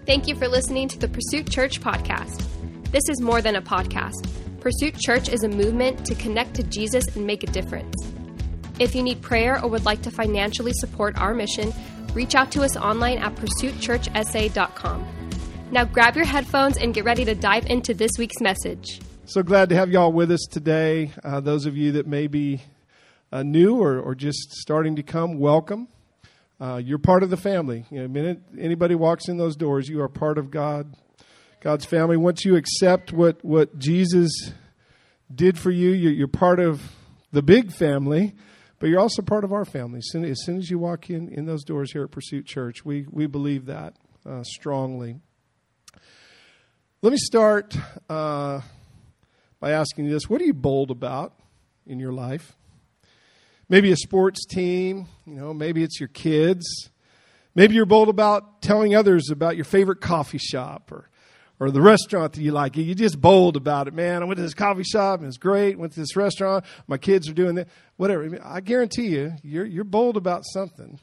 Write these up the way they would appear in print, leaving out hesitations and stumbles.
Thank you for listening to the Pursuit Church podcast. This is more than a podcast. Pursuit Church is a movement to connect to Jesus and make a difference. If you need prayer or would like to financially support our mission, reach out to us online at pursuitchurchsa.com. Now grab your headphones and get ready to dive into this week's message. So glad to have y'all with us today. Those of you that may be new or just starting to come, welcome. You're part of the family. You know, the minute anybody walks in those doors, you are part of God's family. Once you accept what Jesus did for you, you're part of the big family, but you're also part of our family. As soon as you walk in those doors here at Pursuit Church, we believe that strongly. Let me start by asking you this. What are you bold about in your life? Maybe a sports team, maybe it's your kids. Maybe you're bold about telling others about your favorite coffee shop or the restaurant that you like. You're just bold about it. Man, I went to this coffee shop and it's great. Went to this restaurant. My kids are doing that. Whatever. I guarantee you're bold about something.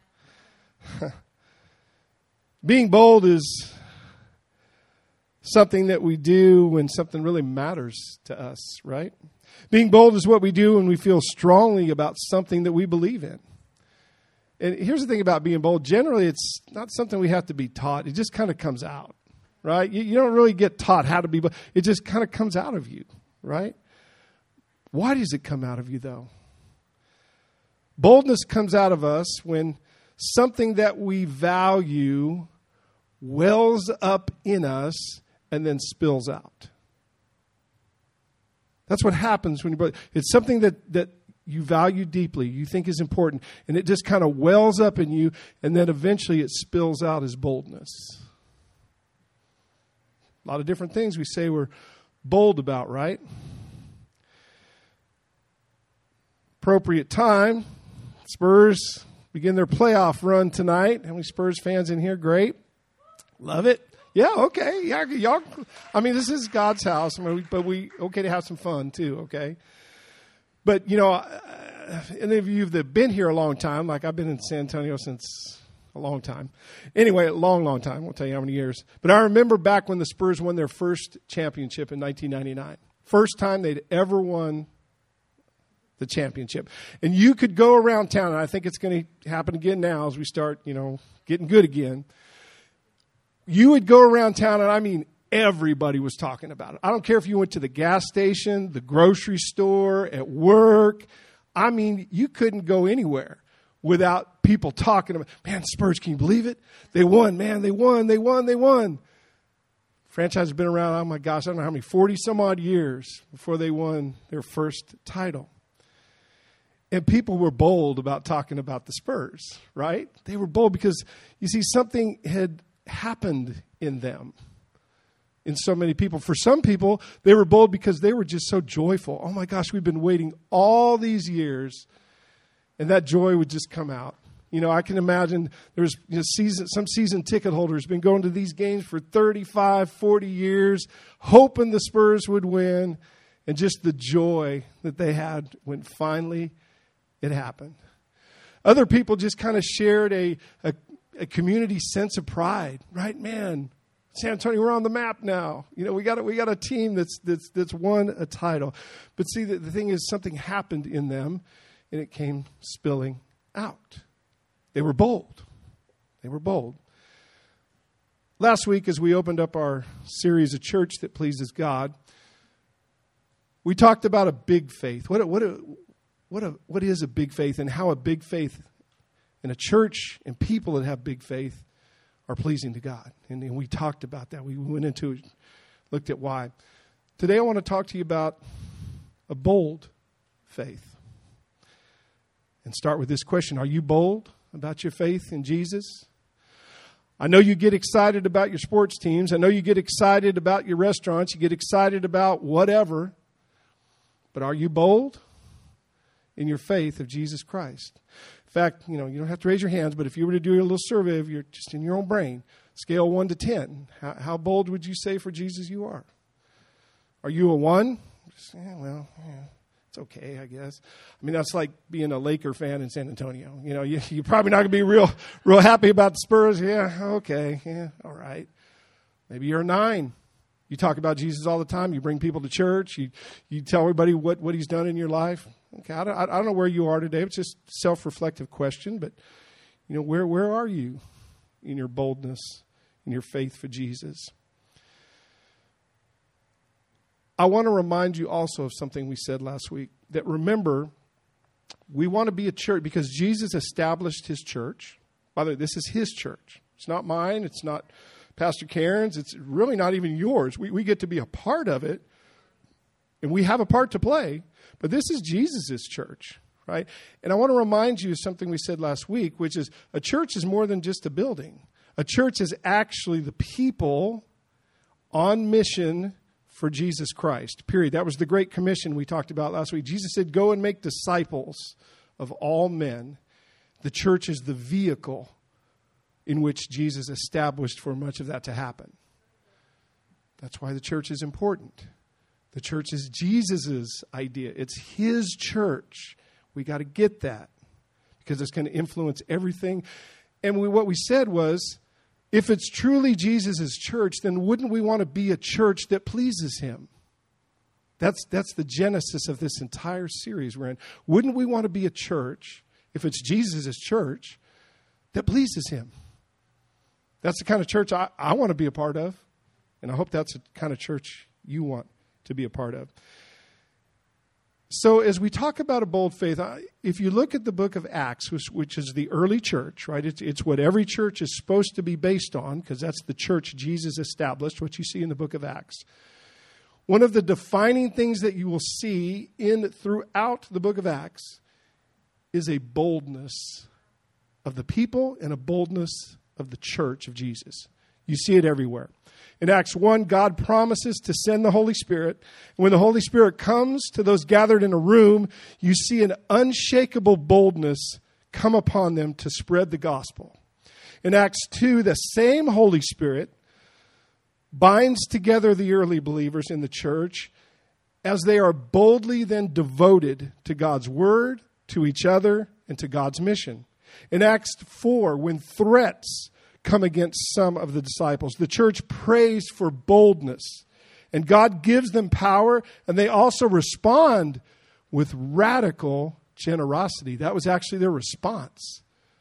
Being bold is something that we do when something really matters to us, right? Being bold is what we do when we feel strongly about something that we believe in. And here's the thing about being bold. Generally, it's not something we have to be taught. It just kind of comes out, right? You don't really get taught how to be bold. It just kind of comes out of you, right? Why does it come out of you, though? Boldness comes out of us when something that we value wells up in us and then spills out. That's what happens when it's something that you value deeply, you think is important, and it just kind of wells up in you, and then eventually it spills out as boldness. A lot of different things we say we're bold about, right? Appropriate time. Spurs begin their playoff run tonight. How many Spurs fans in here? Great. Love it. Yeah, okay. Yeah, y'all. I mean, this is God's house, but we okay to have some fun too, okay? But, any of you that have been here a long time, like I've been in San Antonio since a long time. Anyway, a long, long time. I won't tell you how many years. But I remember back when the Spurs won their first championship in 1999. First time they'd ever won the championship. And you could go around town, and I think it's going to happen again now as we start, getting good again. You would go around town, and I mean, everybody was talking about it. I don't care if you went to the gas station, the grocery store, at work. I mean, you couldn't go anywhere without people talking about, man, Spurs, can you believe it? They won, man. They won. Franchise has been around, oh my gosh, I don't know how many, 40 some odd years before they won their first title. And people were bold about talking about the Spurs, right? They were bold because, you see, something had happened in them, in so many people. For some people, they were bold because they were just so joyful. Oh my gosh, we've been waiting all these years, and that joy would just come out. I can imagine there's some season ticket holders been going to these games for 35, 40 years, hoping the Spurs would win, and just the joy that they had when finally it happened. Other people just kind of shared a community sense of pride, right? Man, San Antonio, we're on the map now. We got a team that's won a title. But see, the thing is, something happened in them, and it came spilling out. They were bold. Last week, as we opened up our series, A Church That Pleases God, we talked about a big faith. What is a big faith, and how a big faith in a church and people that have big faith are pleasing to God. And we talked about that. We went into it, looked at why. Today I want to talk to you about a bold faith. And start with this question. Are you bold about your faith in Jesus? I know you get excited about your sports teams. I know you get excited about your restaurants. You get excited about whatever. But are you bold in your faith of Jesus Christ? In fact, you don't have to raise your hands, but if you were to do a little survey of just in your own brain, scale 1 to 10, how bold would you say for Jesus you are? Are you a 1? It's okay, I guess. I mean, that's like being a Laker fan in San Antonio. You know, you're probably not going to be real happy about the Spurs. Yeah, okay, yeah, all right. Maybe you're a 9. You talk about Jesus all the time. You bring people to church. You tell everybody what he's done in your life. Okay, I don't know where you are today. It's just a self-reflective question. But, you know, where are you in your boldness, in your faith for Jesus? I want to remind you also of something we said last week. That remember, we want to be a church because Jesus established his church. By the way, this is his church. It's not mine. It's not Pastor Karen's. It's really not even yours. We get to be a part of it, and we have a part to play. But this is Jesus' church, right? And I want to remind you of something we said last week, which is a church is more than just a building. A church is actually the people on mission for Jesus Christ, period. That was the Great Commission we talked about last week. Jesus said, go and make disciples of all men. The church is the vehicle in which Jesus established for much of that to happen. That's why the church is important. The church is Jesus' idea. It's his church. We got to get that because it's going to influence everything. And what we said was, if it's truly Jesus' church, then wouldn't we want to be a church that pleases him? That's the genesis of this entire series we're in. Wouldn't we want to be a church, if it's Jesus' church, that pleases him? That's the kind of church I want to be a part of. And I hope that's the kind of church you want to be a part of. So as we talk about a bold faith, if you look at the book of Acts, which is the early church, right? It's what every church is supposed to be based on, because that's the church Jesus established, what you see in the book of Acts. One of the defining things that you will see throughout the book of Acts is a boldness of the people and a boldness of the church of Jesus. You see it everywhere. In Acts 1, God promises to send the Holy Spirit. And when the Holy Spirit comes to those gathered in a room, you see an unshakable boldness come upon them to spread the gospel. In Acts 2, the same Holy Spirit binds together the early believers in the church as they are boldly then devoted to God's word, to each other, and to God's mission. In Acts 4, when threats come against some of the disciples, the church prays for boldness, and God gives them power, and they also respond with radical generosity. That was actually their response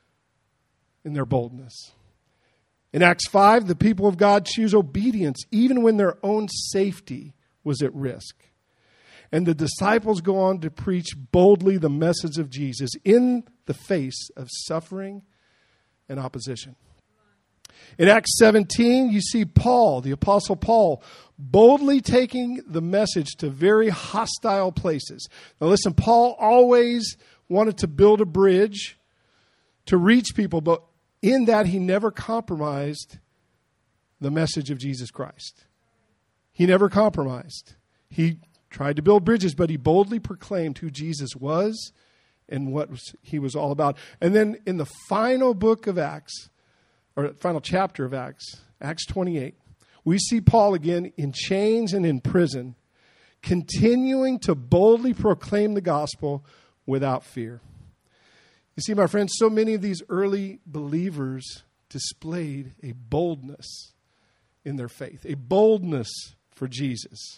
in their boldness. In Acts 5, the people of God choose obedience even when their own safety was at risk. And the disciples go on to preach boldly the message of Jesus in the face of suffering and opposition. In Acts 17, you see Paul, the Apostle Paul, boldly taking the message to very hostile places. Now listen, Paul always wanted to build a bridge to reach people, but in that he never compromised the message of Jesus Christ. He never compromised. He tried to build bridges, but he boldly proclaimed who Jesus was and what he was all about. And then in the final book of Acts, or final chapter of Acts, Acts 28, we see Paul again in chains and in prison, continuing to boldly proclaim the gospel without fear. You see, my friends, so many of these early believers displayed a boldness in their faith, a boldness for Jesus.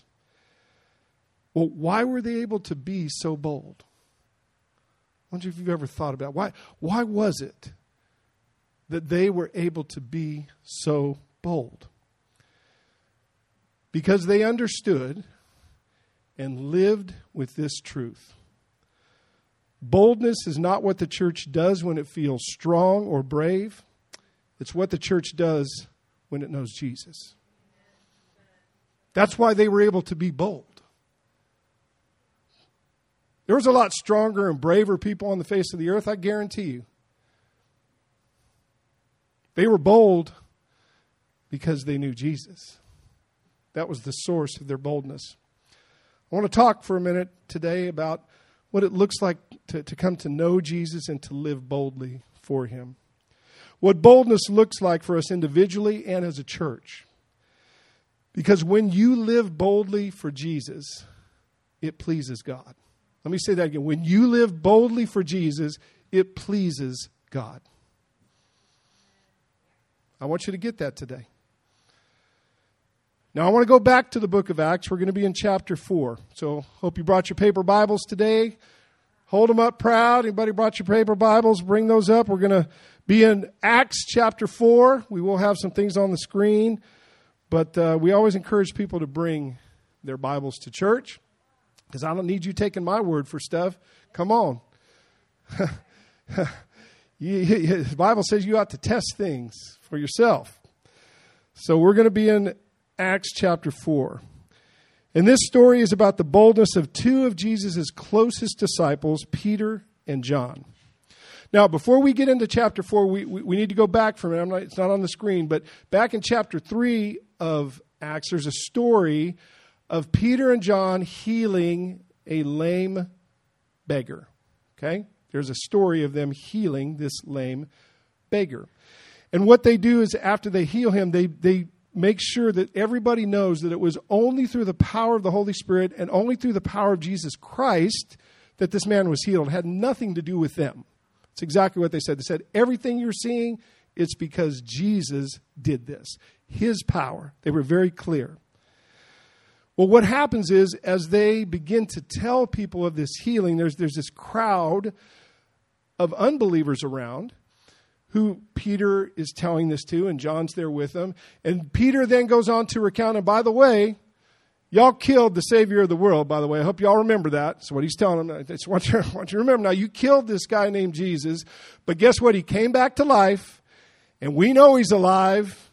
Well, why were they able to be so bold? I wonder if you've ever thought about it. Why was it that they were able to be so bold? Because they understood and lived with this truth. Boldness is not what the church does when it feels strong or brave. It's what the church does when it knows Jesus. That's why they were able to be bold. There was a lot stronger and braver people on the face of the earth, I guarantee you. They were bold because they knew Jesus. That was the source of their boldness. I want to talk for a minute today about what it looks like to come to know Jesus and to live boldly for him. What boldness looks like for us individually and as a church. Because when you live boldly for Jesus, it pleases God. Let me say that again. When you live boldly for Jesus, it pleases God. I want you to get that today. Now, I want to go back to the book of Acts. We're going to be in chapter 4. So, hope you brought your paper Bibles today. Hold them up proud. Anybody brought your paper Bibles? Bring those up. We're going to be in Acts chapter 4. We will have some things on the screen. But we always encourage people to bring their Bibles to church. Because I don't need you taking my word for stuff. Come on. The Bible says you ought to test things for yourself. So we're going to be in Acts chapter 4. And this story is about the boldness of two of Jesus' closest disciples, Peter and John. Now, before we get into chapter 4, we need to go back from it. It's not on the screen, but back in chapter 3 of Acts, there's a story of Peter and John healing a lame beggar. Okay? There's a story of them healing this lame beggar. And what they do is after they heal him, they make sure that everybody knows that it was only through the power of the Holy Spirit and only through the power of Jesus Christ that this man was healed. It had nothing to do with them. It's exactly what they said. They said, everything you're seeing, it's because Jesus did this. His power. They were very clear. Well, what happens is, as they begin to tell people of this healing, there's this crowd of unbelievers around who Peter is telling this to, and John's there with them. And Peter then goes on to recount, and by the way, y'all killed the Savior of the world, by the way. I hope y'all remember that. That's what he's telling them. I just want you to remember now, you killed this guy named Jesus, but guess what? He came back to life, and we know he's alive.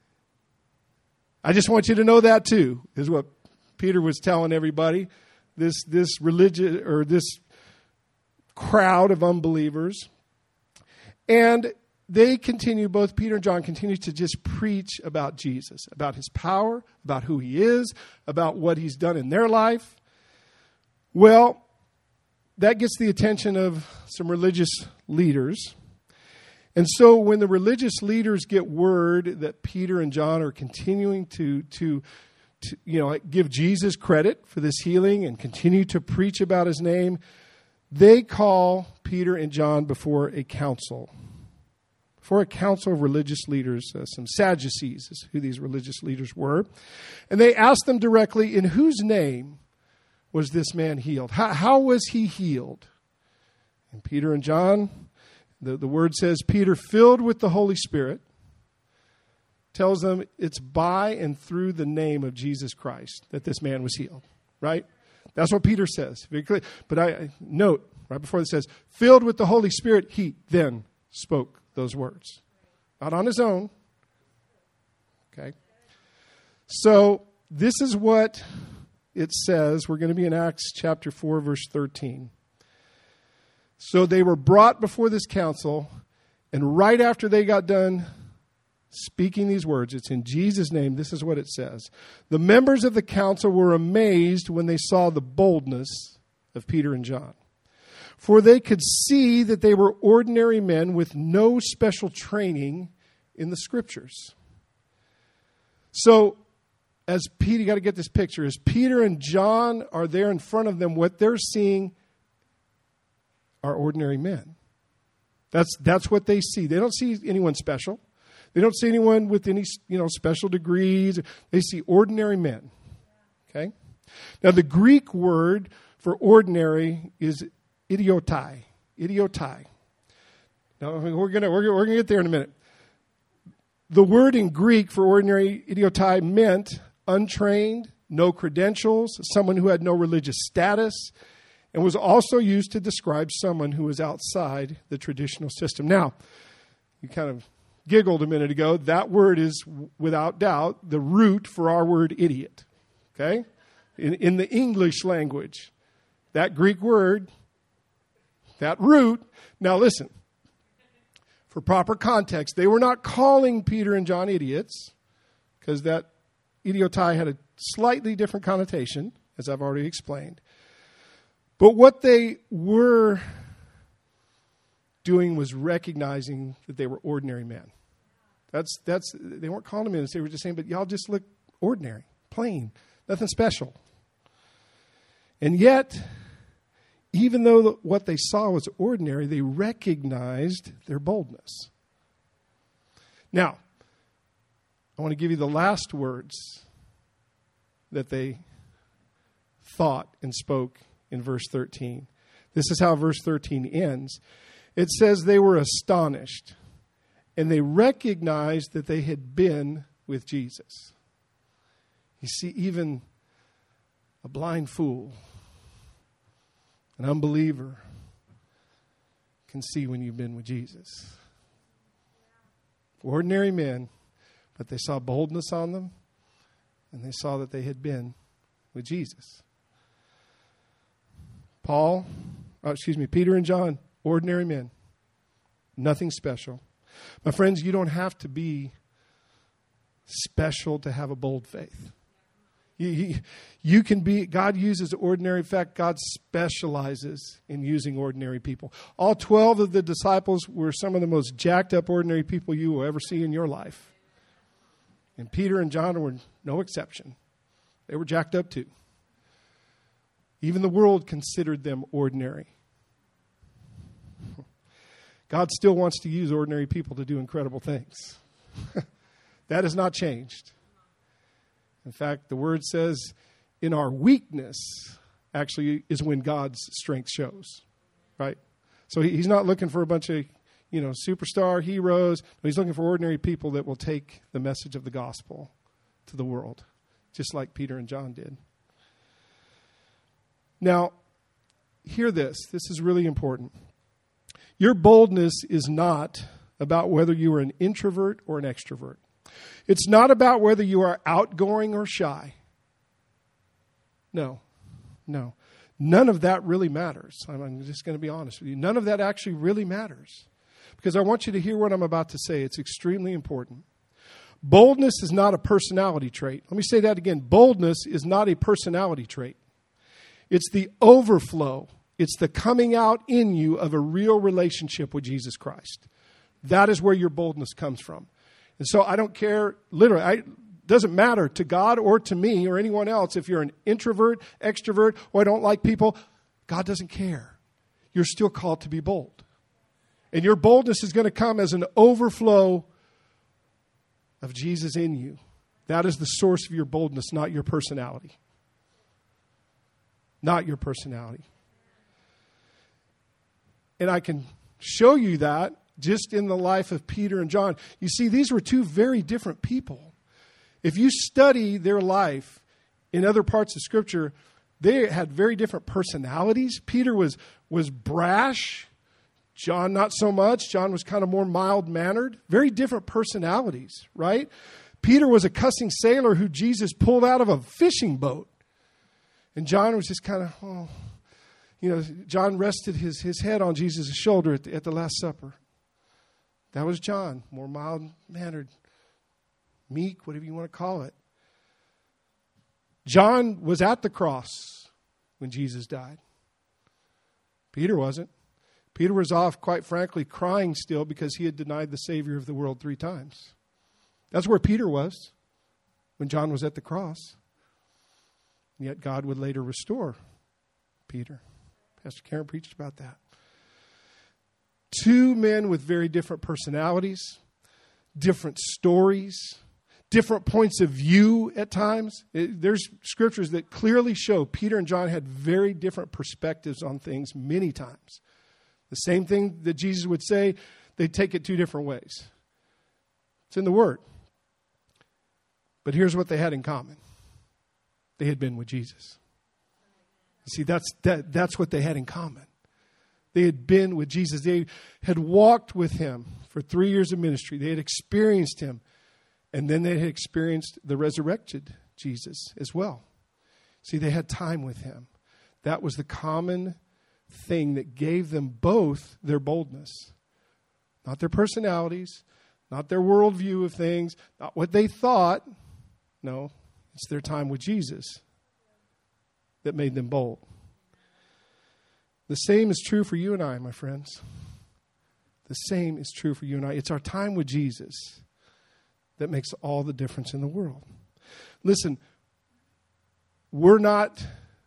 I just want you to know that too, is what Peter was telling everybody. This religious, or this crowd of unbelievers. And they continue, both Peter and John continue to just preach about Jesus, about his power, about who he is, about what he's done in their life. Well, that gets the attention of some religious leaders. And so when the religious leaders get word that Peter and John are continuing to give Jesus credit for this healing and continue to preach about his name, they call Peter and John before a council. For a council of religious leaders, some Sadducees is who these religious leaders were. And they asked them directly, in whose name was this man healed? How was he healed? And Peter and John, the word says, Peter, filled with the Holy Spirit, tells them it's by and through the name of Jesus Christ that this man was healed. Right? That's what Peter says. Very clear. But I note, right before it says, filled with the Holy Spirit, he then spoke those words. Not on his own. Okay. So this is what it says. We're going to be in Acts chapter 4, verse 13. So they were brought before this council, and right after they got done speaking these words, it's in Jesus' name, this is what it says. The members of the council were amazed when they saw the boldness of Peter and John. For they could see that they were ordinary men with no special training in the Scriptures. So, as Peter, you got to get this picture. As Peter and John are there in front of them, what they're seeing are ordinary men. That's what they see. They don't see anyone special. They don't see anyone with any special degrees. They see ordinary men. Okay? Now, the Greek word for ordinary is idiotai. Idiotai. Now, we're gonna get there in a minute. The word in Greek for ordinary, idiotai, meant untrained, no credentials, someone who had no religious status, and was also used to describe someone who was outside the traditional system. Now, you kind of giggled a minute ago. That word is, without doubt, the root for our word idiot. Okay? In the English language, that Greek word, that root. Now listen, for proper context, they were not calling Peter and John idiots, because that idiotai had a slightly different connotation, as I've already explained. But what they were doing was recognizing that they were ordinary men. They weren't calling them idiots. They were just saying, but y'all just look ordinary, plain, nothing special. And yet, even though what they saw was ordinary, they recognized their boldness. Now, I want to give you the last words that they thought and spoke in verse 13. This is how verse 13 ends. It says they were astonished, and they recognized that they had been with Jesus. You see, even a blind fool, an unbeliever, can see when you've been with Jesus. Ordinary men, but they saw boldness on them, and they saw that they had been with Jesus. Peter and John, ordinary men, nothing special. My friends, you don't have to be special to have a bold faith. You can be, God uses ordinary. In fact, God specializes in using ordinary people. All 12 of the disciples were some of the most jacked up ordinary people you will ever see in your life. And Peter and John were no exception. They were jacked up too. Even the world considered them ordinary. God still wants to use ordinary people to do incredible things. That has not changed. In fact, the word says, in our weakness, actually, is when God's strength shows. Right? So he's not looking for a bunch of, superstar heroes. He's looking for ordinary people that will take the message of the gospel to the world, just like Peter and John did. Now, hear this. This is really important. Your boldness is not about whether you are an introvert or an extrovert. It's not about whether you are outgoing or shy. No. None of that really matters. I'm just going to be honest with you. None of that actually really matters. Because I want you to hear what I'm about to say. It's extremely important. Boldness is not a personality trait. Let me say that again. Boldness is not a personality trait. It's the overflow. It's the coming out in you of a real relationship with Jesus Christ. That is where your boldness comes from. And so I don't care, literally, it doesn't matter to God or to me or anyone else if you're an introvert, extrovert, or I don't like people. God doesn't care. You're still called to be bold. And your boldness is going to come as an overflow of Jesus in you. That is the source of your boldness, not your personality. Not your personality. And I can show you that just in the life of Peter and John. You see, these were two very different people. If you study their life in other parts of Scripture, they had very different personalities. Peter was brash. John, not so much. John was kind of more mild-mannered. Very different personalities, right? Peter was a cussing sailor who Jesus pulled out of a fishing boat. And John was just kind of, John rested his head on Jesus' shoulder at the Last Supper. That was John, more mild-mannered, meek, whatever you want to call it. John was at the cross when Jesus died. Peter wasn't. Peter was off, quite frankly, crying still because he had denied the Savior of the world 3 times. That's where Peter was when John was at the cross. And yet God would later restore Peter. Pastor Karen preached about that. 2 men with very different personalities, different stories, different points of view at times. There's scriptures that clearly show Peter and John had very different perspectives on things many times. The same thing that Jesus would say, they take it 2 different ways. It's in the Word. But here's what they had in common. They had been with Jesus. You see, that's what they had in common. They had been with Jesus. They had walked with Him for 3 years of ministry. They had experienced Him. And then they had experienced the resurrected Jesus as well. See, they had time with Him. That was the common thing that gave them both their boldness. Not their personalities, not their worldview of things, not what they thought. No, it's their time with Jesus that made them bold. The same is true for you and I, my friends. The same is true for you and I. It's our time with Jesus that makes all the difference in the world. Listen, we're not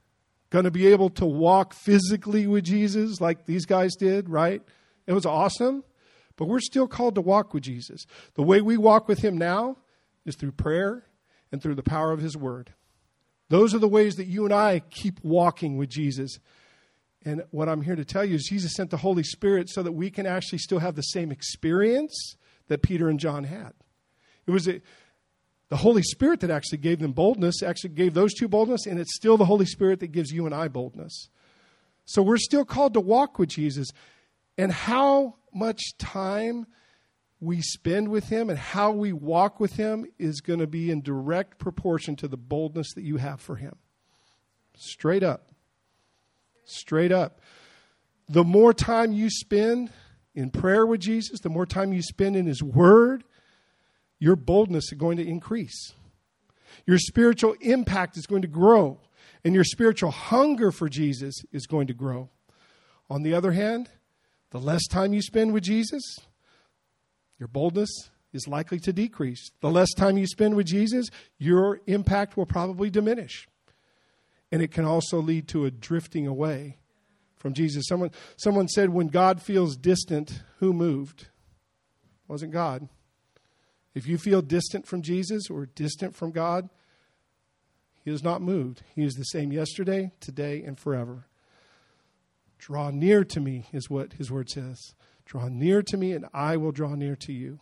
going to be able to walk physically with Jesus like these guys did, right? It was awesome. But we're still called to walk with Jesus. The way we walk with him now is through prayer and through the power of his word. Those are the ways that you and I keep walking with Jesus. And what I'm here to tell you is Jesus sent the Holy Spirit so that we can actually still have the same experience that Peter and John had. It was the Holy Spirit that actually gave them boldness, actually gave those two boldness, and it's still the Holy Spirit that gives you and I boldness. So we're still called to walk with Jesus. And how much time we spend with him and how we walk with him is going to be in direct proportion to the boldness that you have for him. Straight up. Straight up. The more time you spend in prayer with Jesus, the more time you spend in his word, your boldness is going to increase. Your spiritual impact is going to grow. And your spiritual hunger for Jesus is going to grow. On the other hand, the less time you spend with Jesus, your boldness is likely to decrease. The less time you spend with Jesus, your impact will probably diminish. And it can also lead to a drifting away from Jesus. Someone said, when God feels distant, who moved? It wasn't God. If you feel distant from Jesus or distant from God, he is not moved. He is the same yesterday, today, and forever. Draw near to me is what his word says. Draw near to me and I will draw near to you.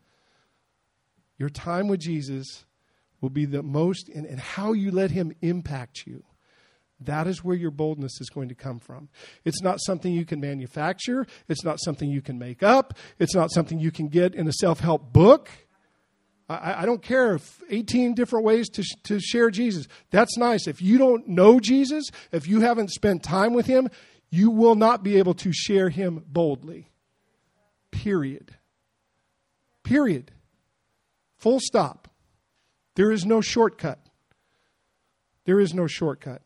Your time with Jesus will be the most, and how you let him impact you. That is where your boldness is going to come from. It's not something you can manufacture. It's not something you can make up. It's not something you can get in a self-help book. I don't care if 18 different ways to share Jesus. That's nice. If you don't know Jesus, if you haven't spent time with him, you will not be able to share him boldly. Period. Period. Full stop. There is no shortcut. There is no shortcut.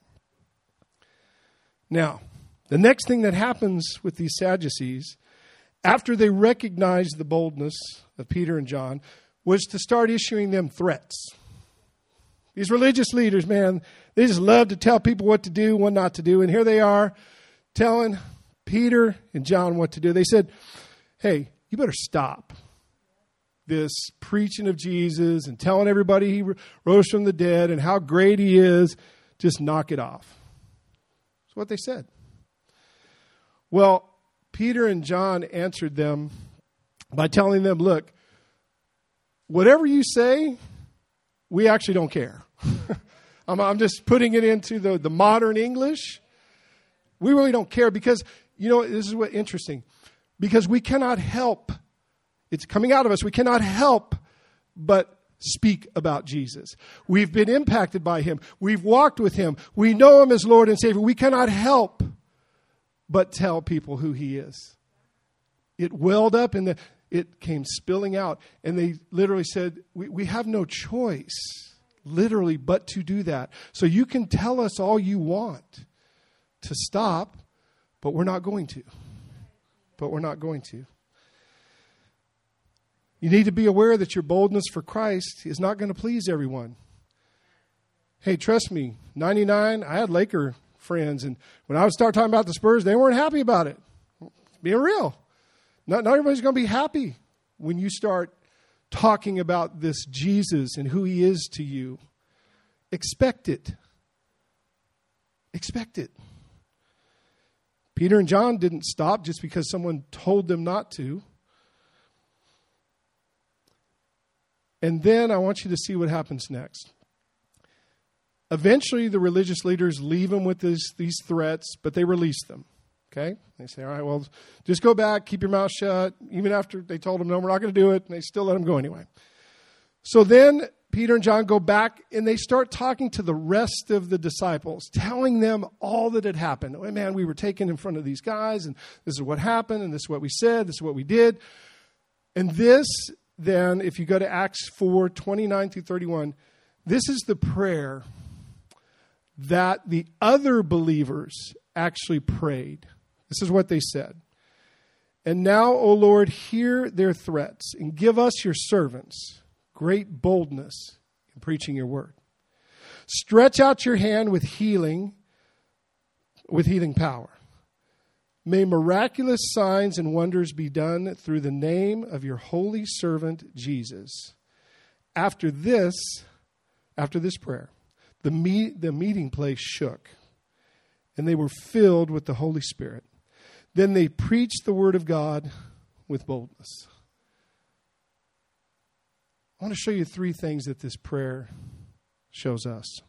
Now, the next thing that happens with these Sadducees, after they recognized the boldness of Peter and John, was to start issuing them threats. These religious leaders, man, they just love to tell people what to do, what not to do. And here they are telling Peter and John what to do. They said, hey, you better stop this preaching of Jesus and telling everybody he rose from the dead and how great he is. Just knock it off. That's what they said. Well, Peter and John answered them by telling them, look, whatever you say, we actually don't care. I'm just putting it into the modern English. We really don't care because, this is what interesting. Because we cannot help. It's coming out of us. We cannot help but speak about Jesus. We've been impacted by him. We've walked with him. We know him as Lord and Savior. We cannot help but tell people who he is. It welled up and it came spilling out. And they literally said, we have no choice, literally, but to do that. So you can tell us all you want to stop, but we're not going to. But we're not going to. You need to be aware that your boldness for Christ is not going to please everyone. Hey, trust me, 99, I had Laker friends, and when I would start talking about the Spurs, they weren't happy about it. Being real. Not everybody's going to be happy when you start talking about this Jesus and who he is to you. Expect it. Expect it. Peter and John didn't stop just because someone told them not to. And then I want you to see what happens next. Eventually, the religious leaders leave them with these threats, but they release them. Okay? They say, all right, well, just go back, keep your mouth shut. Even after they told them, no, we're not going to do it, and they still let them go anyway. So then Peter and John go back, and they start talking to the rest of the disciples, telling them all that had happened. Oh, man, we were taken in front of these guys, and this is what happened, and this is what we said, this is what we did. And this, then, if you go to Acts 4, 29 through 31, this is the prayer that the other believers actually prayed. This is what they said. And now, O Lord, hear their threats and give us, your servants, great boldness in preaching your word. Stretch out your hand with healing with healing power. May miraculous signs and wonders be done through the name of your holy servant Jesus. After this prayer, the meeting place shook, and they were filled with the Holy Spirit. Then they preached the word of God with boldness. I want to show you 3 things that this prayer shows us.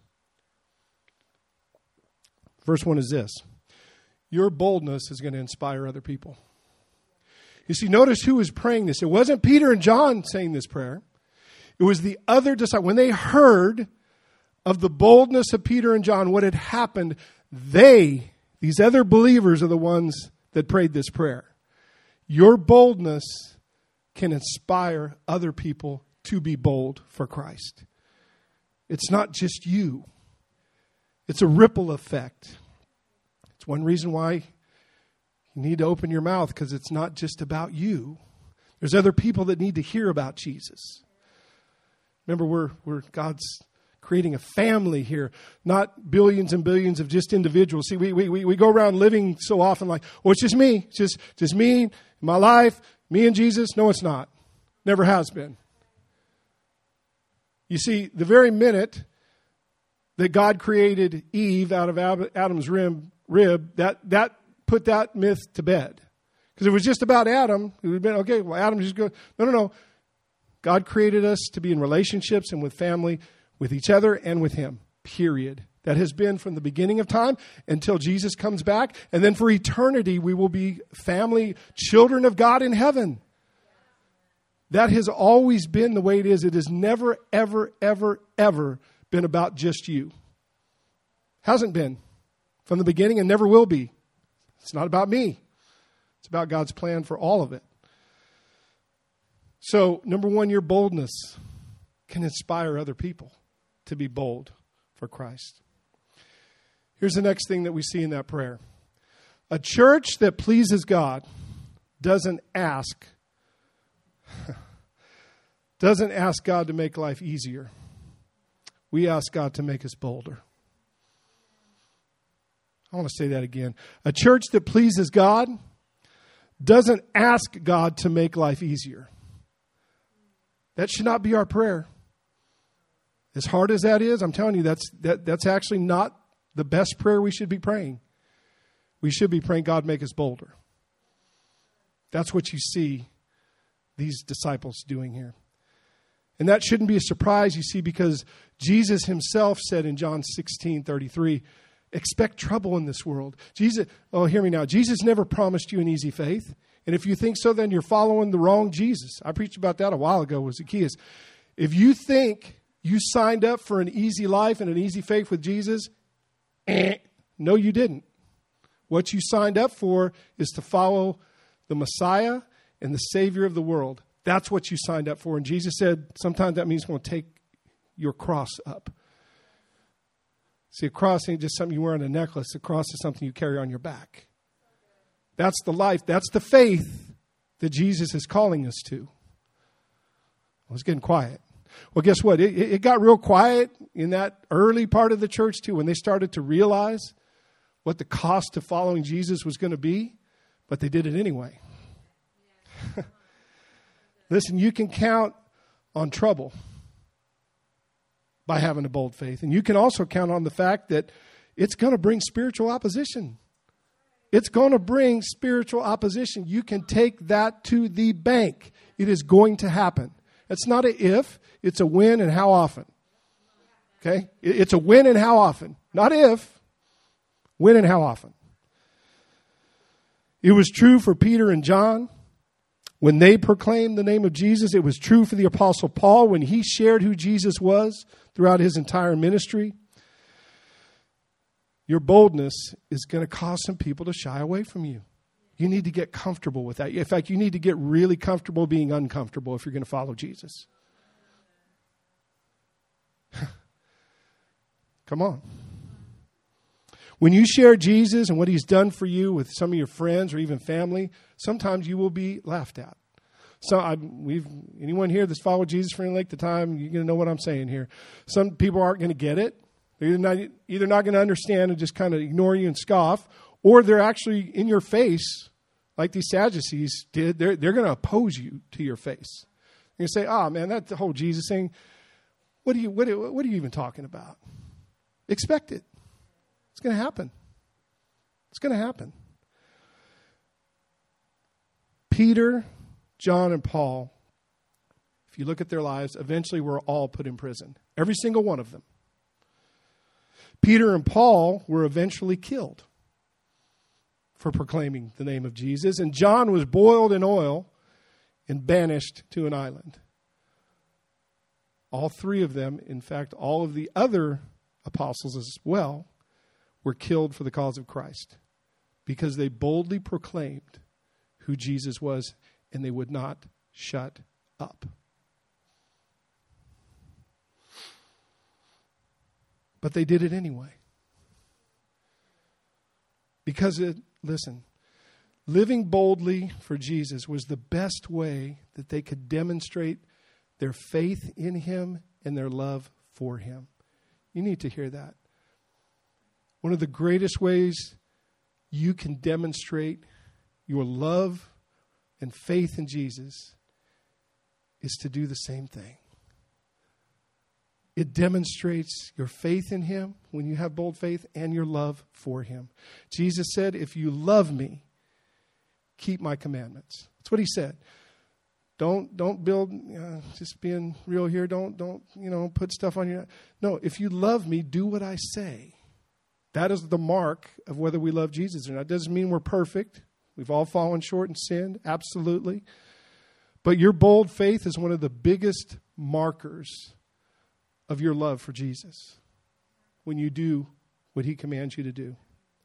First one is this. Your boldness is going to inspire other people. You see, notice who was praying this. It wasn't Peter and John saying this prayer. It was the other disciples. When they heard of the boldness of Peter and John, what had happened, these other believers, are the ones that prayed this prayer. Your boldness can inspire other people to be bold for Christ. It's not just you. It's a ripple effect. It's one reason why you need to open your mouth, because it's not just about you. There's other people that need to hear about Jesus. Remember, we're God's creating a family here, not billions and billions of just individuals. See, we go around living so often like, well, it's just me. It's just me, my life, me and Jesus. No, it's not. Never has been. You see, the very minute that God created Eve out of Adam's rib, that put that myth to bed. Because if it was just about Adam, it would have been, okay, well, Adam just go. No. God created us to be in relationships and with family, with each other and with Him, period. That has been from the beginning of time until Jesus comes back. And then for eternity, we will be family, children of God in heaven. That has always been the way it is. It has never, ever, ever, ever been about just you. Hasn't been from the beginning and never will be. It's not about me. It's about God's plan for all of it. So, number one, your boldness can inspire other people to be bold for Christ. Here's the next thing that we see in that prayer. A church that pleases God doesn't ask God to make life easier. We ask God to make us bolder. I want to say that again. A church that pleases God doesn't ask God to make life easier. That should not be our prayer. As hard as that is, I'm telling you, that's actually not the best prayer we should be praying. We should be praying, God, make us bolder. That's what you see these disciples doing here. And that shouldn't be a surprise, you see, because Jesus Himself said in John 16:33, expect trouble in this world. Hear me now. Jesus never promised you an easy faith. And if you think so, then you're following the wrong Jesus. I preached about that a while ago with Zacchaeus. If you think you signed up for an easy life and an easy faith with Jesus, no, you didn't. What you signed up for is to follow the Messiah and the Savior of the world. That's what you signed up for. And Jesus said sometimes that means going to take your cross up. See, a cross ain't just something you wear on a necklace. A cross is something you carry on your back. That's the life. That's the faith that Jesus is calling us to. Well, it's getting quiet. Well, guess what? It got real quiet in that early part of the church too, when they started to realize what the cost of following Jesus was going to be, but they did it anyway. Listen, you can count on trouble by having a bold faith. And you can also count on the fact that it's going to bring spiritual opposition. It's going to bring spiritual opposition. You can take that to the bank. It is going to happen. It's not an if, it's a when and how often. Okay? It's a when and how often. Not if, when and how often. It was true for Peter and John when they proclaimed the name of Jesus. It was true for the Apostle Paul when he shared who Jesus was throughout his entire ministry. Your boldness is going to cause some people to shy away from you. You need to get comfortable with that. In fact, you need to get really comfortable being uncomfortable if you're going to follow Jesus. Come on. When you share Jesus and what He's done for you with some of your friends or even family, sometimes you will be laughed at. So anyone here that's followed Jesus for any length of time, you're going to know what I'm saying here. Some people aren't going to get it. They're either not going to understand and just kind of ignore you and scoff, or they're actually in your face, like these Sadducees did. They're going to oppose you to your face. You're going to say, "Oh man, that whole Jesus thing. What are you even talking about?" Expect it. It's going to happen. It's going to happen. Peter, John, and Paul, if you look at their lives, eventually were all put in prison. Every single one of them. Peter and Paul were eventually killed for proclaiming the name of Jesus. And John was boiled in oil and banished to an island. All three of them, in fact, all of the other apostles as well, were killed for the cause of Christ because they boldly proclaimed who Jesus was, and they would not shut up. But they did it anyway. Because living boldly for Jesus was the best way that they could demonstrate their faith in him and their love for him. You need to hear that. One of the greatest ways you can demonstrate your love and faith in Jesus is to do the same thing. It demonstrates your faith in him when you have bold faith and your love for him. Jesus said, "If you love me, keep my commandments." That's what he said. Don't build, just being real here. Don't put stuff on your. No, if you love me, do what I say. That is the mark of whether we love Jesus or not. It doesn't mean we're perfect. We've all fallen short and sinned, absolutely. But your bold faith is one of the biggest markers of your love for Jesus when you do what he commands you to do.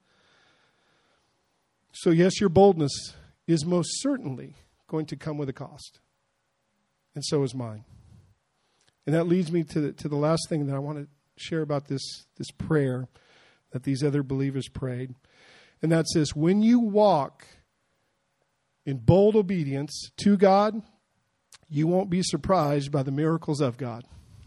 So yes, your boldness is most certainly going to come with a cost. And so is mine. And that leads me to the last thing that I want to share about this prayer that these other believers prayed. And that says, when you walk in bold obedience to God, you won't be surprised by the miracles of God.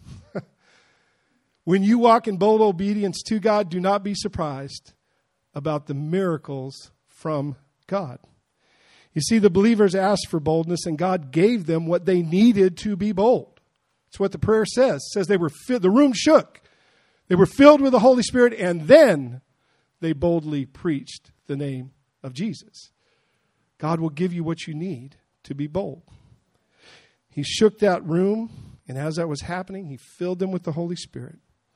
When you walk in bold obedience to God, do not be surprised about the miracles from God. You see, the believers asked for boldness, and God gave them what they needed to be bold. That's what the prayer says. It says they were the room shook. They were filled with the Holy Spirit, and then they boldly preached the name of Jesus. God will give you what you need to be bold. He shook that room, and as that was happening, he filled them with the Holy Spirit,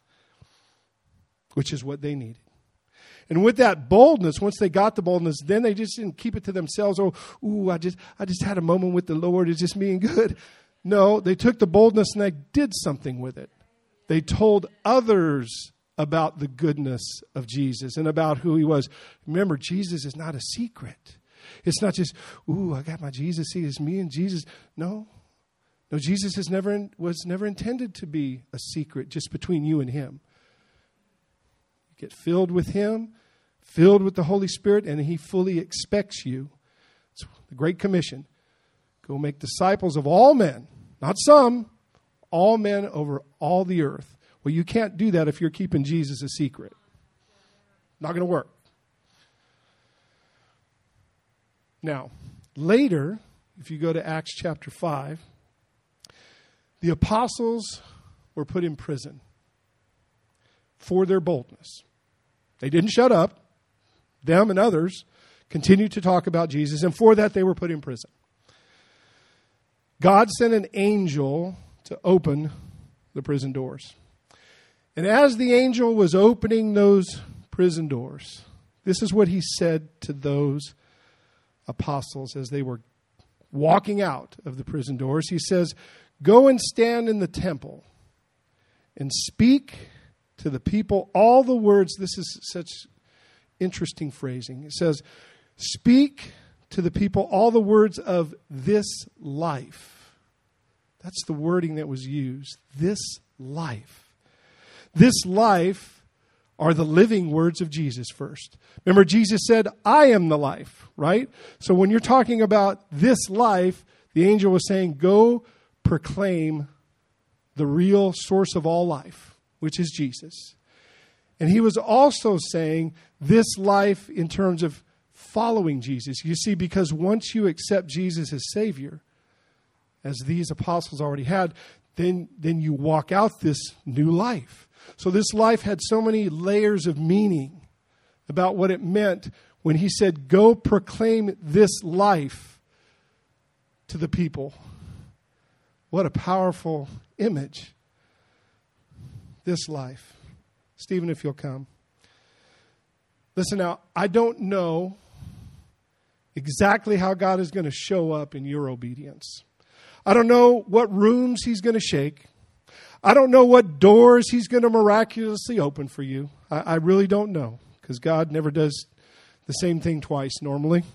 which is what they needed. And with that boldness, once they got the boldness, then they just didn't keep it to themselves. I just had a moment with the Lord. It's just me and good. No, they took the boldness and they did something with it. They told others about the goodness of Jesus and about who he was. Remember, Jesus is not a secret. It's not just, I got my Jesus. See, it's me and Jesus. No, Jesus was never intended to be a secret just between you and him. Get filled with him, filled with the Holy Spirit, and he fully expects you. It's the Great Commission. Go make disciples of all men, not some, all men over all the earth. Well, you can't do that if you're keeping Jesus a secret. Not going to work. Now, later, if you go to Acts chapter 5, the apostles were put in prison for their boldness. They didn't shut up. Them and others continued to talk about Jesus, and for that they were put in prison. God sent an angel to open the prison doors. And as the angel was opening those prison doors, this is what he said to those apostles as they were walking out of the prison doors. He says, "Go and stand in the temple and speak to the people all the words." This is such interesting phrasing. It says, "Speak to the people all the words of this life." That's the wording that was used. This life. This life are the living words of Jesus first. Remember, Jesus said, "I am the life," right? So when you're talking about this life, the angel was saying, go proclaim the real source of all life, which is Jesus. And he was also saying this life in terms of following Jesus. You see, because once you accept Jesus as Savior, as these apostles already had, then you walk out this new life. So this life had so many layers of meaning about what it meant when he said, go proclaim this life to the people. What a powerful image. This life. Stephen, if you'll come. Listen now, I don't know exactly how God is going to show up in your obedience. I don't know what rooms he's going to shake. I don't know what doors he's going to miraculously open for you. I really don't know, because God never does the same thing twice normally.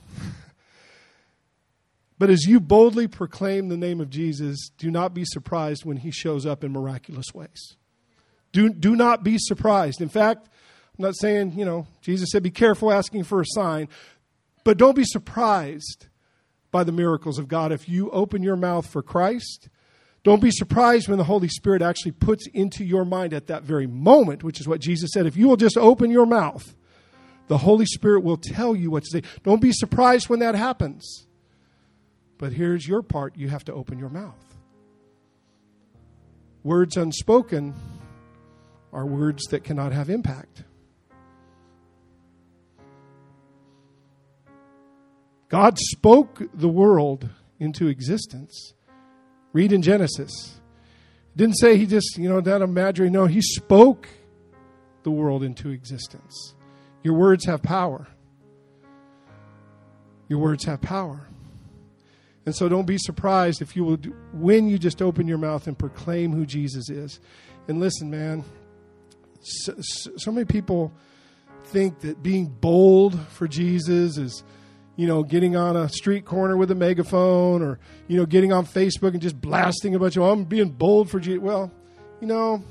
But as you boldly proclaim the name of Jesus, do not be surprised when he shows up in miraculous ways. Do not be surprised. In fact, I'm not saying, Jesus said be careful asking for a sign, but don't be surprised by the miracles of God. If you open your mouth for Christ, don't be surprised when the Holy Spirit actually puts into your mind at that very moment, which is what Jesus said. If you will just open your mouth, the Holy Spirit will tell you what to say. Don't be surprised when that happens. But here's your part. You have to open your mouth. Words unspoken are words that cannot have impact. God spoke the world into existence. Read in Genesis. It didn't say he just, down in Madry. No, he spoke the world into existence. Your words have power. Your words have power. And so don't be surprised if you will when you just open your mouth and proclaim who Jesus is. And listen, man, so many people think that being bold for Jesus is, getting on a street corner with a megaphone or, getting on Facebook and just blasting a bunch of, I'm being bold for Jesus. Well, I don't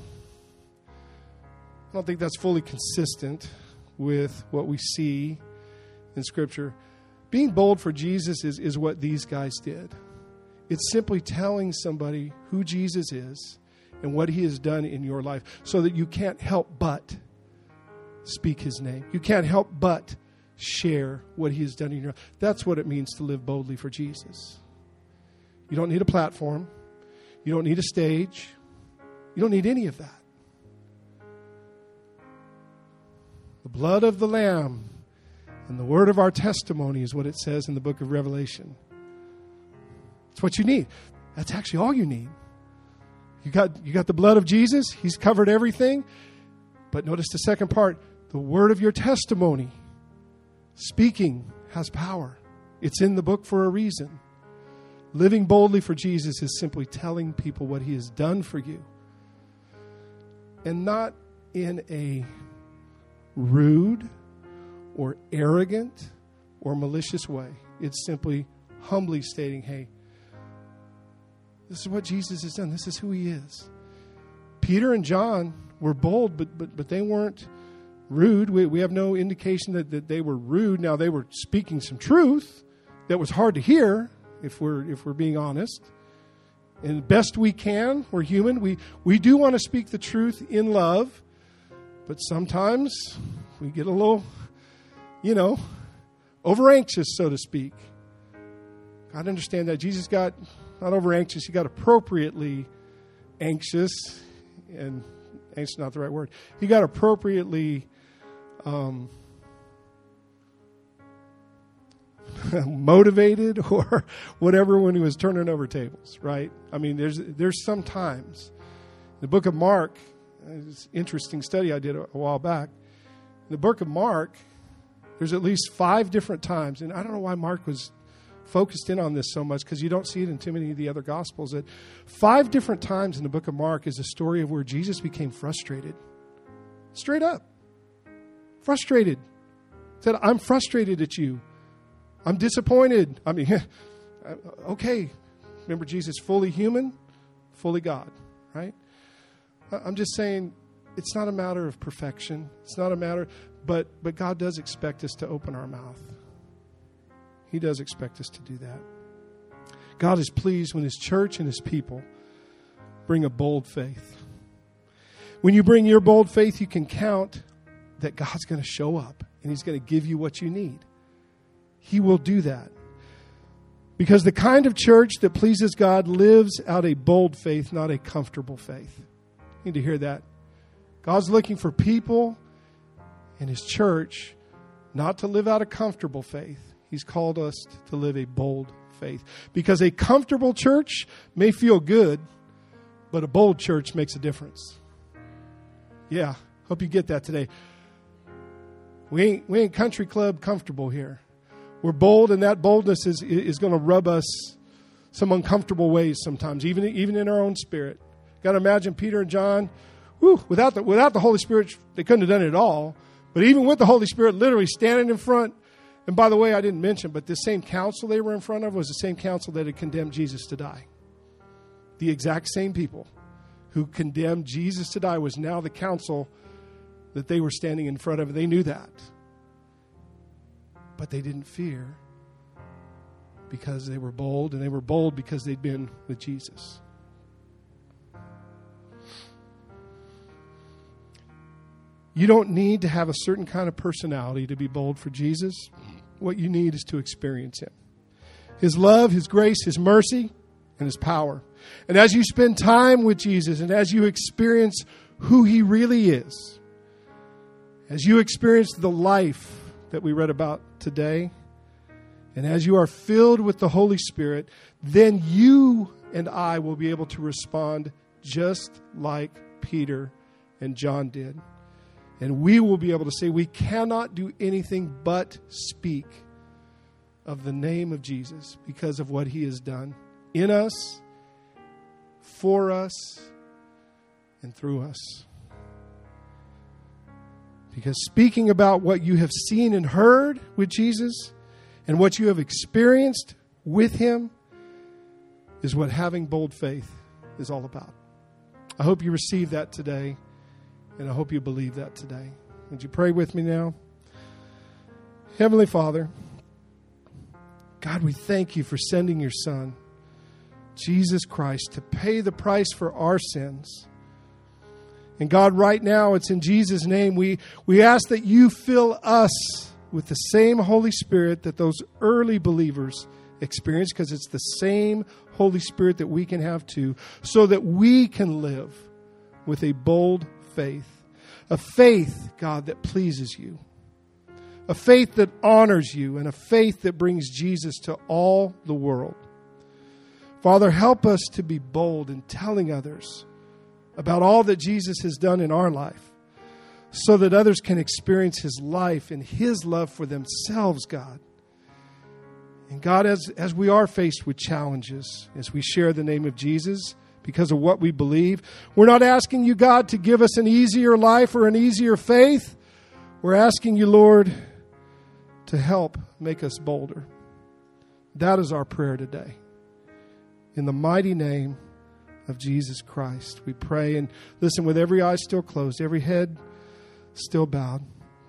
think that's fully consistent with what we see in Scripture. Being bold for Jesus is what these guys did. It's simply telling somebody who Jesus is and what he has done in your life so that you can't help but speak his name. You can't help but share what he has done in your life. That's what it means to live boldly for Jesus. You don't need a platform. You don't need a stage. You don't need any of that. The blood of the Lamb and the word of our testimony is what it says in the book of Revelation. It's what you need. That's actually all you need. You got the blood of Jesus. He's covered everything. But notice the second part, the word of your testimony. Speaking has power. It's in the book for a reason. Living boldly for Jesus is simply telling people what he has done for you. And not in a rude or arrogant or malicious way. It's simply humbly stating, hey, this is what Jesus has done. This is who he is. Peter and John were bold, but they weren't rude. We have no indication that they were rude. Now, they were speaking some truth that was hard to hear, if we're being honest. And best we can, we're human. We do want to speak the truth in love, but sometimes we get a little, over anxious, so to speak. God understand that. Jesus got not over anxious, he got appropriately anxious, and anxious is not the right word. He got appropriately motivated or whatever when he was turning over tables, right? I mean, there's some times. The book of Mark, it's an interesting study I did a while back. In the book of Mark, there's at least 5 different times, and I don't know why Mark was focused in on this so much, because you don't see it in too many of the other Gospels, that 5 different times in the book of Mark is a story of where Jesus became frustrated. Straight up. Frustrated. Said, I'm frustrated at you. I'm disappointed. I mean, okay. Remember, Jesus fully human, fully God, right? I'm just saying it's not a matter of perfection. It's not a matter, but God does expect us to open our mouth. He does expect us to do that. God is pleased when his church and his people bring a bold faith. When you bring your bold faith, you can count that God's going to show up and He's going to give you what you need. He will do that. Because the kind of church that pleases God lives out a bold faith, not a comfortable faith. You need to hear that. God's looking for people in His church not to live out a comfortable faith. He's called us to live a bold faith. Because a comfortable church may feel good, but a bold church makes a difference. Yeah, hope you get that today. We ain't country club comfortable here. We're bold, and that boldness is going to rub us some uncomfortable ways sometimes, even in our own spirit. Got to imagine Peter and John, without the Holy Spirit, they couldn't have done it at all. But even with the Holy Spirit literally standing in front, and by the way, I didn't mention, but this same council they were in front of was the same council that had condemned Jesus to die. The exact same people who condemned Jesus to die was now the council that they were standing in front of. They knew that. But they didn't fear because they were bold, and they were bold because they'd been with Jesus. You don't need to have a certain kind of personality to be bold for Jesus. What you need is to experience Him. His love, His grace, His mercy, and His power. And as you spend time with Jesus, and as you experience who He really is, as you experience the life that we read about today, and as you are filled with the Holy Spirit, then you and I will be able to respond just like Peter and John did. And we will be able to say we cannot do anything but speak of the name of Jesus because of what He has done in us, for us, and through us. Because speaking about what you have seen and heard with Jesus and what you have experienced with Him is what having bold faith is all about. I hope you receive that today, and I hope you believe that today. Would you pray with me now? Heavenly Father, God, we thank You for sending Your Son, Jesus Christ, to pay the price for our sins. And God, right now, it's in Jesus' name, we ask that You fill us with the same Holy Spirit that those early believers experienced, because it's the same Holy Spirit that we can have too, so that we can live with a bold faith. A faith, God, that pleases You. A faith that honors You, and a faith that brings Jesus to all the world. Father, help us to be bold in telling others about all that Jesus has done in our life, so that others can experience His life and His love for themselves, God. And God, as we are faced with challenges, as we share the name of Jesus because of what we believe, we're not asking You, God, to give us an easier life or an easier faith. We're asking You, Lord, to help make us bolder. That is our prayer today. In the mighty name of Jesus Christ, we pray. And listen, with every eye still closed, every head still bowed.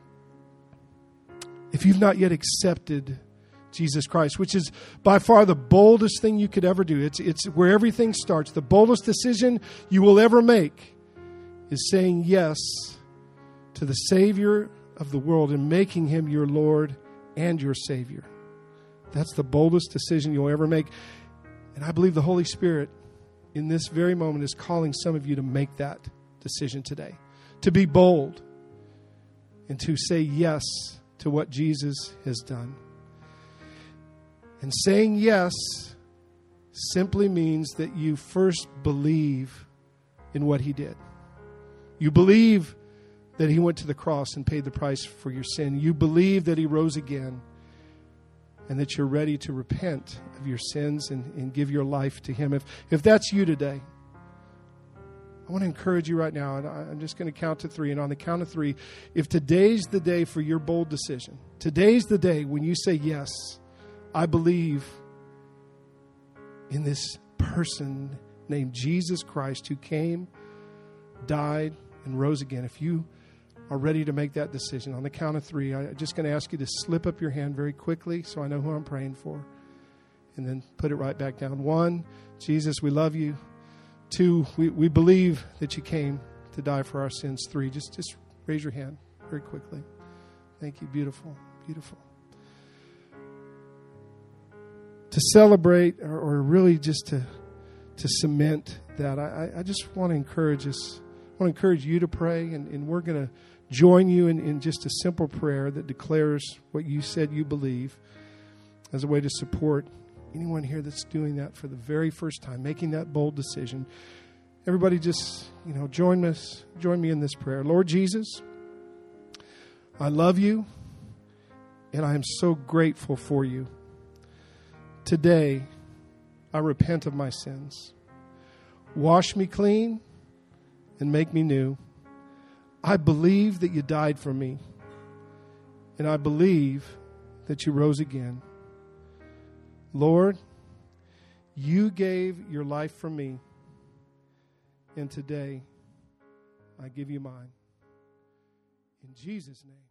If you've not yet accepted Jesus Christ, which is by far the boldest thing you could ever do, it's where everything starts. The boldest decision you will ever make is saying yes to the Savior of the world and making Him your Lord and your Savior. That's the boldest decision you'll ever make. And I believe the Holy Spirit in this very moment is calling some of you to make that decision today. To be bold and to say yes to what Jesus has done. And saying yes simply means that you first believe in what He did. You believe that He went to the cross and paid the price for your sin. You believe that He rose again, and that you're ready to repent of your sins and give your life to Him. If that's you today, I want to encourage you right now, and I'm just going to count to 3. And on the count of 3, if today's the day for your bold decision, today's the day when you say, yes, I believe in this person named Jesus Christ who came, died, and rose again. If you are ready to make that decision, on the count of 3, I'm just going to ask you to slip up your hand very quickly so I know who I'm praying for. And then put it right back down. 1, Jesus, we love You. 2, we believe that You came to die for our sins. 3, just raise your hand very quickly. Thank you. Beautiful. Beautiful. To celebrate or really just to cement that, I just want to encourage us. I want to encourage you to pray, and we're going to join you in just a simple prayer that declares what you said you believe as a way to support anyone here that's doing that for the very first time, making that bold decision. Everybody just, join me in this prayer. Lord Jesus, I love you, and I am so grateful for you. Today, I repent of my sins. Wash me clean and make me new. I believe that you died for me, and I believe that you rose again. Lord, you gave your life for me, and today I give you mine. In Jesus' name.